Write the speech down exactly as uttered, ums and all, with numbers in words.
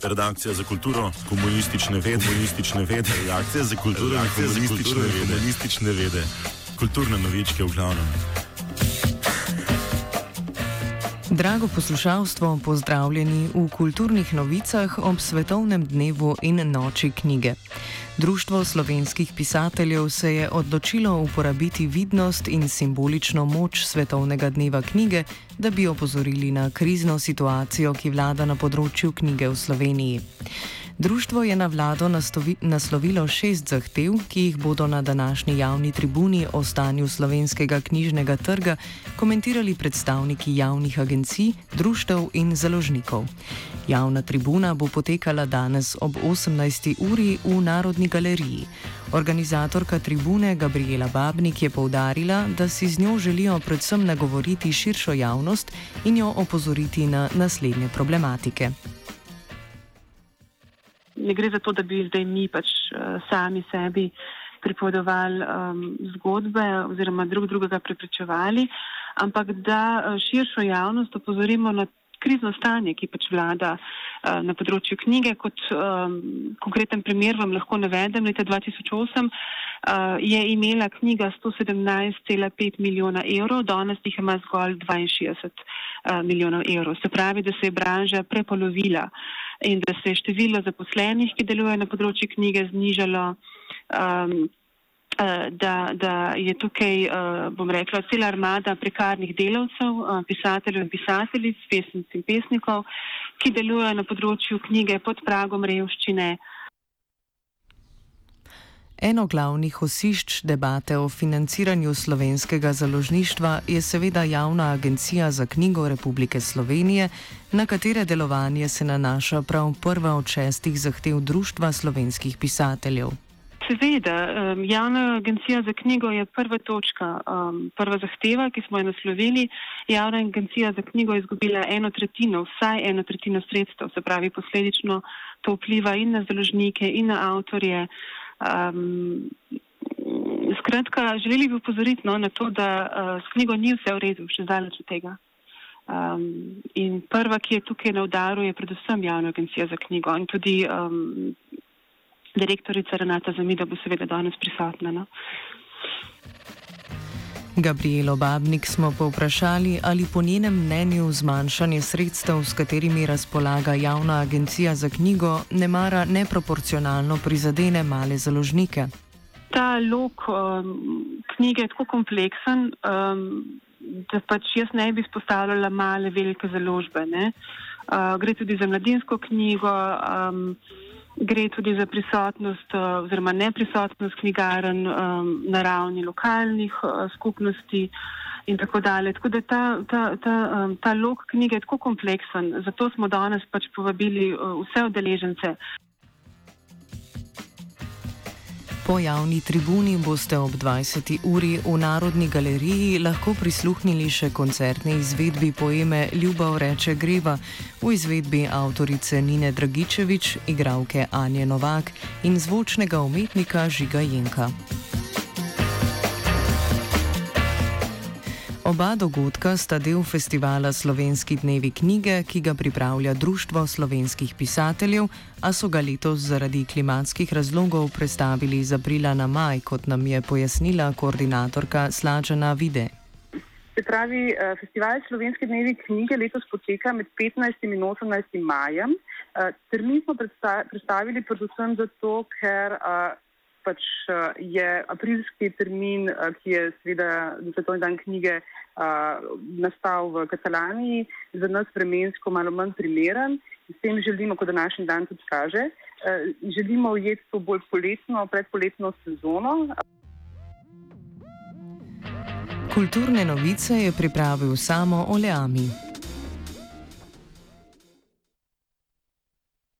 Redakcija za kulturo, komunistične vede, komunistične vede, redakcija za kulturo, komunistične vede, komunistične vede, kulturne novičke v glavnem. Drago poslušalstvo, pozdravljeni v kulturnih novicah ob Svetovnem dnevu in noči knjige. Društvo slovenskih pisateljev se je odločilo uporabiti vidnost in simbolično moč Svetovnega dneva knjige, da bi opozorili na krizno situacijo, ki vlada na področju knjige v Sloveniji. Društvo je na vlado nastovi, naslovilo šest zahtev, ki jih bodo na današnji javni tribuni o stanju slovenskega knjižnega trga komentirali predstavniki javnih agencij, društev in založnikov. Javna tribuna bo potekala danes ob osemnajsti uri v Narodni galeriji. Organizatorka tribune Gabriela Babnik je poudarila, da si z njo želijo predvsem nagovoriti širšo javnost in jo opozoriti na naslednje problematike. Ne gre za to, da bi zdaj mi pač uh, sami sebi pripovedovali um, zgodbe oziroma drug drugega prepričevali, ampak da uh, širšo javnost opozorimo na krizno stanje, ki pač vlada uh, na področju knjige. Kot um, konkreten primer vam lahko navedem, leta dva tisoč osem uh, je imela knjiga sto sedemnajst cela pet milijona evrov, danes jih ima zgolj dvainšestdeset uh, milijonov evrov. Se pravi, da se je branža prepolovila in da se je število zaposlenih, ki delujejo na področju knjige, znižalo, um, uh, da, da je tukaj, uh, bom rekla, cela armada prekarnih delavcev, uh, pisateljev in pisateljic, pesnic in pesnikov, ki delujejo na področju knjige pod pragom revščine. Eno glavnih osišč debate o financiranju slovenskega založništva je seveda Javna agencija za knjigo Republike Slovenije, na katere delovanje se nanaša prav prva od šestih zahtev Društva slovenskih pisateljev. Seveda, Javna agencija za knjigo je prva točka, prva zahteva, ki smo jo naslovili. Javna agencija za knjigo je izgubila eno tretjino, vsaj eno tretjino sredstev, se pravi posledično to vpliva in na založnike in na avtorje. Um, skratka, želeli bi upozoriti no, na to, da uh, s knjigo ni vse v redu, še daleč od tega. Um, in prva, ki je tukaj na udaru, je predvsem Javna agencija za knjigo in tudi um, direktorica Renata Zamida bo seveda danes prisotna. No. Gabrielo Babnik smo povprašali, ali po njenem mnenju zmanjšanje sredstev, s katerimi razpolaga Javna agencija za knjigo, nemara neproporcionalno prizadene male založnike. Ta lok um, knjige je tako kompleksen, um, da pač jaz ne bi izpostavljala male, velike založbe. Ne? Uh, gre tudi za mladinsko knjigo, um, gre tudi za prisotnost oziroma neprisotnost knjigarn um, na ravni lokalnih uh, skupnosti in tako dalje. Tako da ta, ta, ta, um, ta lok knjige je tako kompleksen, zato smo danes pač povabili uh, vse udeležence. Po javni tribuni boste ob dvajseti uri v Narodni galeriji lahko prisluhnili še koncertni izvedbi poeme Ljubav reče greva v izvedbi avtorice Nine Dragičević, igralke Anje Novak in zvočnega umetnika Žiga Jenka. Oba dogodka sta del festivala Slovenski dnevi knjige, ki ga pripravlja Društvo slovenskih pisateljev, a so ga letos zaradi klimatskih razlogov prestavili iz aprila na maj, kot nam je pojasnila koordinatorka Slađana Vide. Se pravi, festival Slovenski dnevi knjige letos poteka med petnajstim in osemnajstim majem. Termin smo predstavili predvsem zato, ker pač je aprilski termin, ki je seveda Svetovni dan knjige nastal v Kataloniji, za nas vremensko malo manj primeren. S tem želimo, kot današnji dan tudi kaže, želimo ujeti to bolj poletno, predpoletno sezono. Kulturne novice je pripravil Samo Oleami.